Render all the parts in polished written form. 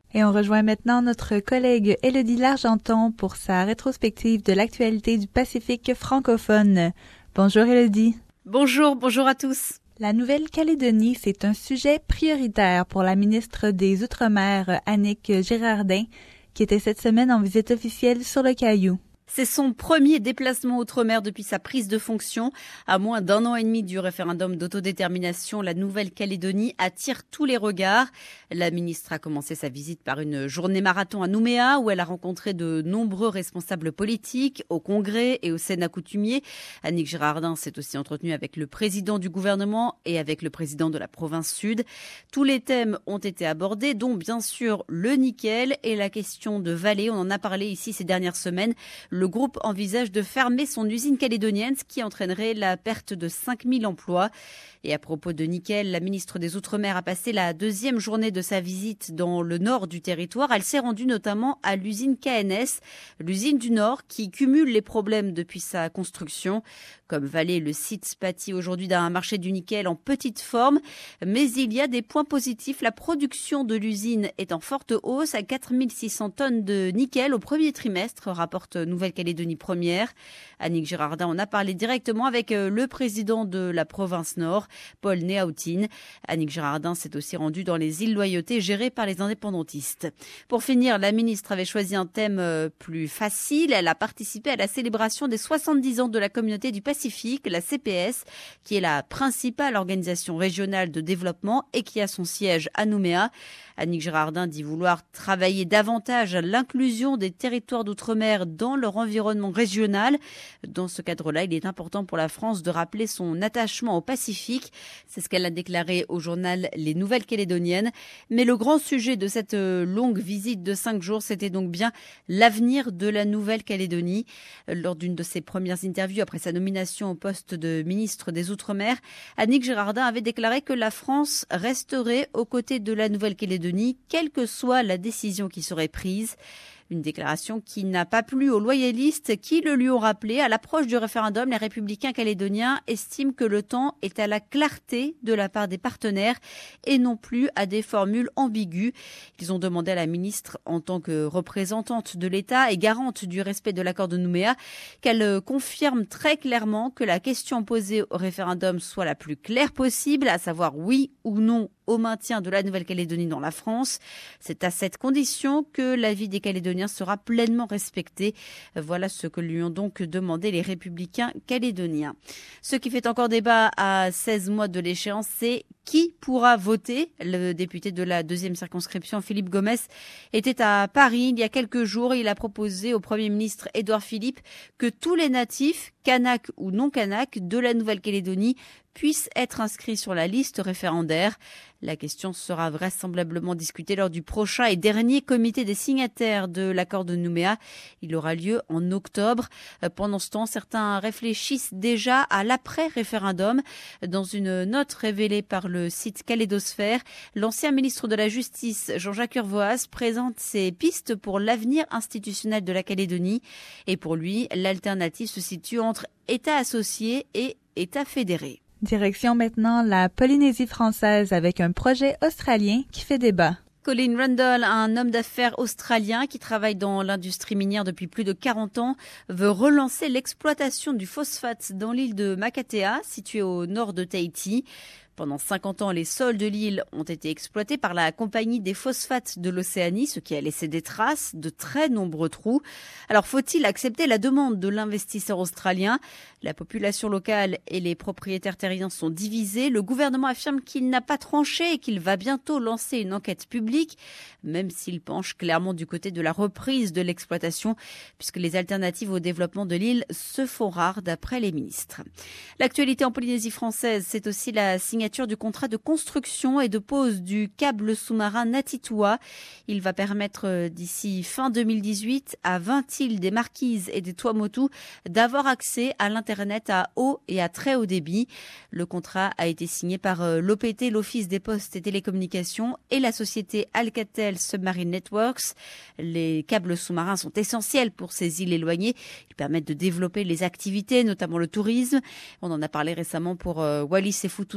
Et on rejoint maintenant notre collègue Élodie Largenton pour sa rétrospective de l'actualité du Pacifique francophone. Bonjour Élodie. Bonjour à tous. La Nouvelle-Calédonie, c'est un sujet prioritaire pour la ministre des Outre-mer, Annick Girardin, qui était cette semaine en visite officielle sur le Caillou. C'est son premier déplacement outre-mer depuis sa prise de fonction. À moins d'un an et demi du référendum d'autodétermination, la Nouvelle-Calédonie attire tous les regards. La ministre a commencé sa visite par une journée marathon à Nouméa où elle a rencontré de nombreux responsables politiques au Congrès et au Sénat coutumier. Annick Girardin s'est aussi entretenue avec le président du gouvernement et avec le président de la province sud. Tous les thèmes ont été abordés, dont bien sûr le nickel et la question de Vallée. On en a parlé ici ces dernières semaines. Le groupe envisage de fermer son usine calédonienne, ce qui entraînerait la perte de 5000 emplois. Et à propos de nickel, la ministre des Outre-mer a passé la deuxième journée de sa visite dans le nord du territoire. Elle s'est rendue notamment à l'usine KNS, l'usine du Nord, qui cumule les problèmes depuis sa construction. Comme Vallée, le site pâtit aujourd'hui d'un marché du nickel en petite forme. Mais il y a des points positifs. La production de l'usine est en forte hausse à 4600 tonnes de nickel au premier trimestre, rapporte Nouvelle-Calédonie Première. Annick Girardin en a parlé directement avec le président de la province Nord, Paul Néautine. Annick Girardin s'est aussi rendue dans les îles Loyauté gérées par les indépendantistes. Pour finir, la ministre avait choisi un thème plus facile. Elle a participé à la célébration des 70 ans de la communauté du Pacifique, la CPS, qui est la principale organisation régionale de développement et qui a son siège à Nouméa. Annick Girardin dit vouloir travailler davantage à l'inclusion des territoires d'outre-mer dans leur environnement régional. Dans ce cadre-là, il est important pour la France de rappeler son attachement au Pacifique. C'est ce qu'elle a déclaré au journal Les Nouvelles-Calédoniennes. Mais le grand sujet de cette longue visite de 5 jours, c'était donc bien l'avenir de la Nouvelle-Calédonie. Lors d'une de ses premières interviews après sa nomination au poste de ministre des Outre-mer, Annick Girardin avait déclaré que la France resterait aux côtés de la Nouvelle-Calédonie, quelle que soit la décision qui serait prise. Une déclaration qui n'a pas plu aux loyalistes qui le lui ont rappelé. À l'approche du référendum, les républicains calédoniens estiment que le temps est à la clarté de la part des partenaires et non plus à des formules ambiguës. Ils ont demandé à la ministre, en tant que représentante de l'État et garante du respect de l'accord de Nouméa, qu'elle confirme très clairement que la question posée au référendum soit la plus claire possible, à savoir oui ou non au maintien de la Nouvelle-Calédonie dans la France. C'est à cette condition que l'avis des Calédoniens sera pleinement respecté. Voilà ce que lui ont donc demandé les républicains calédoniens. Ce qui fait encore débat à 16 mois de l'échéance, c'est qui pourra voter. Le député de la deuxième circonscription, Philippe Gomez, était à Paris il y a quelques jours. Il a proposé au Premier ministre Édouard Philippe que tous les natifs, Kanak ou non Kanak, de la Nouvelle-Calédonie puissent être inscrits sur la liste référendaire. La question sera vraisemblablement discutée lors du prochain et dernier comité des signataires de l'accord de Nouméa. Il aura lieu en octobre. Pendant ce temps, certains réfléchissent déjà à l'après-référendum. Dans une note révélée par le site Calédosphère, l'ancien ministre de la Justice, Jean-Jacques Urvoas, présente ses pistes pour l'avenir institutionnel de la Calédonie. Et pour lui, l'alternative se situe entre État associé et État fédéré. Direction maintenant la Polynésie française avec un projet australien qui fait débat. Colin Rundle, un homme d'affaires australien qui travaille dans l'industrie minière depuis plus de 40 ans, veut relancer l'exploitation du phosphate dans l'île de Makatea, située au nord de Tahiti. Pendant 50 ans, les sols de l'île ont été exploités par la compagnie des phosphates de l'Océanie, ce qui a laissé des traces, de très nombreux trous. Alors faut-il accepter la demande de l'investisseur australien ? La population locale et les propriétaires terriens sont divisés. Le gouvernement affirme qu'il n'a pas tranché et qu'il va bientôt lancer une enquête publique, même s'il penche clairement du côté de la reprise de l'exploitation, puisque les alternatives au développement de l'île se font rares d'après les ministres. L'actualité en Polynésie française, c'est aussi la signature du contrat de construction et de pose du câble sous-marin Ngatitua. Il va permettre d'ici fin 2018 à 20 îles des Marquises et des Tuamotu d'avoir accès à l'Internet à haut et à très haut débit. Le contrat a été signé par l'OPT, l'Office des Postes et Télécommunications, et la société Alcatel Submarine Networks. Les câbles sous-marins sont essentiels pour ces îles éloignées. Ils permettent de développer les activités, notamment le tourisme. On en a parlé récemment pour Wallis et Futuna, le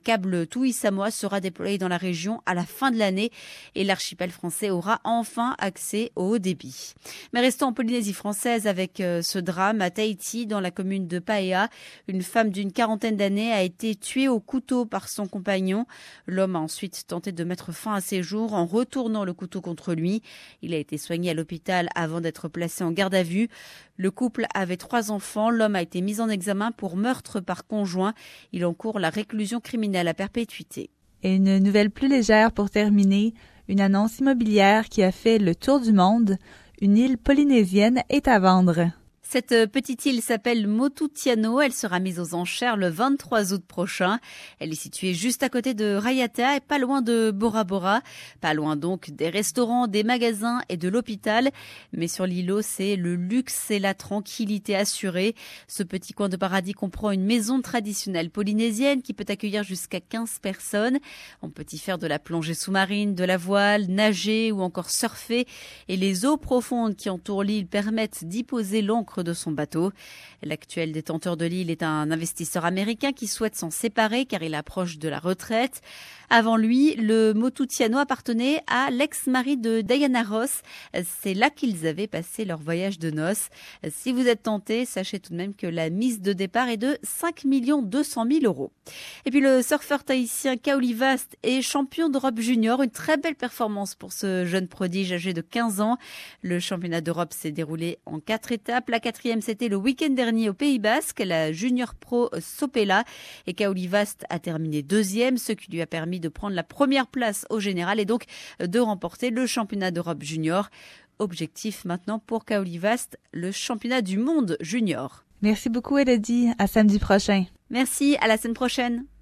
câble TUI Samoa sera déployé dans la région à la fin de l'année et l'archipel français aura enfin accès au haut débit. Mais restons en Polynésie française avec ce drame à Tahiti, dans la commune de Paea. Une femme d'une quarantaine d'années a été tuée au couteau par son compagnon. L'homme a ensuite tenté de mettre fin à ses jours en retournant le couteau contre lui. Il a été soigné à l'hôpital avant d'être placé en garde à vue. Le couple avait 3 enfants. L'homme a été mis en examen pour meurtre par conjoint. Il encourt la réclusion criminelle à perpétuité. Et une nouvelle plus légère pour terminer, une annonce immobilière qui a fait le tour du monde. Une île polynésienne est à vendre. Cette petite île s'appelle Motutiano. Elle sera mise aux enchères le 23 août prochain. Elle est située juste à côté de Raiatea et pas loin de Bora Bora. Pas loin donc des restaurants, des magasins et de l'hôpital. Mais sur l'îlot, c'est le luxe et la tranquillité assurée. Ce petit coin de paradis comprend une maison traditionnelle polynésienne qui peut accueillir jusqu'à 15 personnes. On peut y faire de la plongée sous-marine, de la voile, nager ou encore surfer. Et les eaux profondes qui entourent l'île permettent d'y poser l'ancre de son bateau. L'actuel détenteur de l'île est un investisseur américain qui souhaite s'en séparer car il approche de la retraite. Avant lui, le Motutiano appartenait à l'ex-mari de Diana Ross. C'est là qu'ils avaient passé leur voyage de noces. Si vous êtes tenté, sachez tout de même que la mise de départ est de 5 200 000 €. Et puis le surfeur tahitien Kaoli Vast est champion d'Europe junior. Une très belle performance pour ce jeune prodige âgé de 15 ans. Le championnat d'Europe s'est déroulé en 4 étapes. La 4e, c'était le week-end dernier au Pays Basque, la Junior Pro Sopela. Et Kaoli Vast a terminé 2e, ce qui lui a permis de prendre la première place au général et donc de remporter le championnat d'Europe junior. Objectif maintenant pour Kaoli Vast, le championnat du monde junior. Merci beaucoup, Elodie. À samedi prochain. Merci, à la semaine prochaine.